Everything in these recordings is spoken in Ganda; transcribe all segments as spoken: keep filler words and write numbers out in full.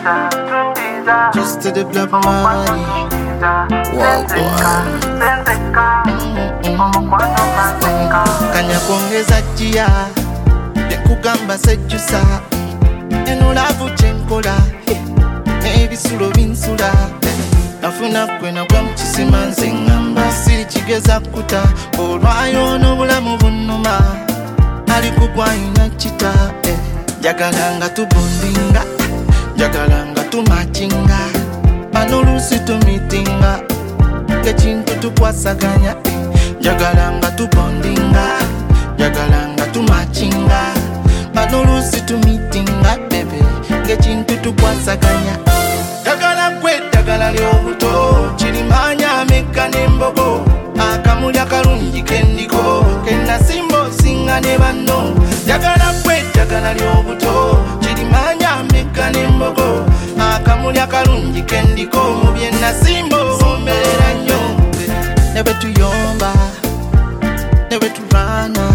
just to develop money. Wow, wow. Kanya kuongeza jia nekugamba sejjusa eno lavu kyenkola n'ebisulo binsula nafuna gwe nagwa mu kisima nze ngamba siri kigeza kuta olwayo n'obulamu bunnuma ali kugwayina kita njagala nga tubondinga njagala nga tumakinga bano oluusi tumitinga ekintu tukwasaganya njagala nga tubondinga njagala nga tumakinga bano oluusi tumitinga bebe ekintu tukwasaganya njagala gwe eddagala ly'obuto kirimanya amekka n'embogo akamuli akalungi kendiko kenasimba osinga ne banno njagala gwe eddagala ly'obuto kirimanya amekka n'embogo akamuli akalungi kendiko mu bye nasimba ombeera nnyo ne bwe tuyomba ne bwe tulwana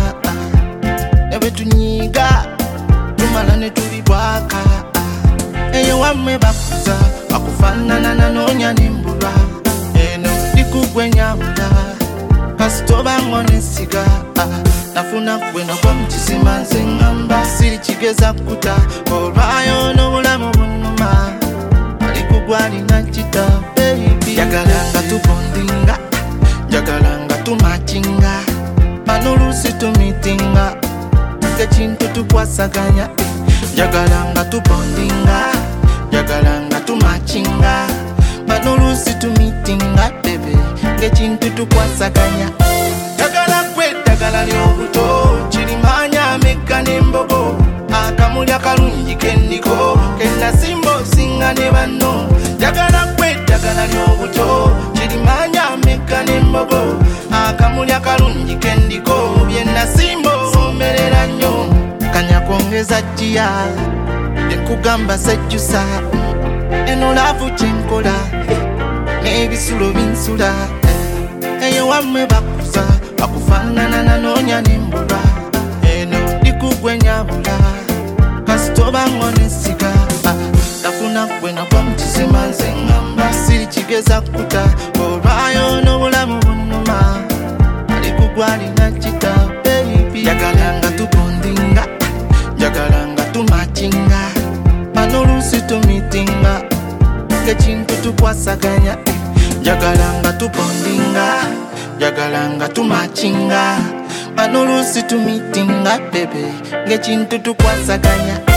ne bwe tunyiga tumala ne tulibwaka eyo wammwe bakuza bakufaanana nanoonya nembulwa eno likugwe nyabula kasitoba ngonesiga nafuna gwe nagwa mu kisima nze ngamba siri kigeza kuta olwayo n'obulamu bunnuma alikugwa alina kita baby njagala nga tubondinga njagala nga tumakinga bano oluusi tumitinga ekintu tukwasaganya njagala nga tubondinga njagala nga tumakinga bano oluusi tumitinga bebe ekintu tukwasaganya njagala gwe eddagala ly'obuto kirimanya amekka n'embogo akamuli akalungi kendiko kenasimba osinga ne banno njagala gwe eddagala ly'obuto kirimanya amekka n'embogo akamuli akalungi kendiko mu bye nasimba omerera nnyo kanya kuongeza jia nekugamba sejjusa eno lavu kyenkola n'ebisulo binsula eyo wammwe bakuza bakufaanana nanoonya nembulwa eno likugwe nyabula kasitoba ngonesiga nafuna gwe nagwa mu kisima nze ngamba siri kigeza kuta olwayo n'obulamu bunnuma alikugwa alina kita baby njagala nga tubondinga njagala nga tumakinga bano oluusi tumitinga ekintu tukwasaganya njagala nga tubondinga njagala nga tumakinga bano oluusi tumitinga bebe ng'ekintu tukwasaganya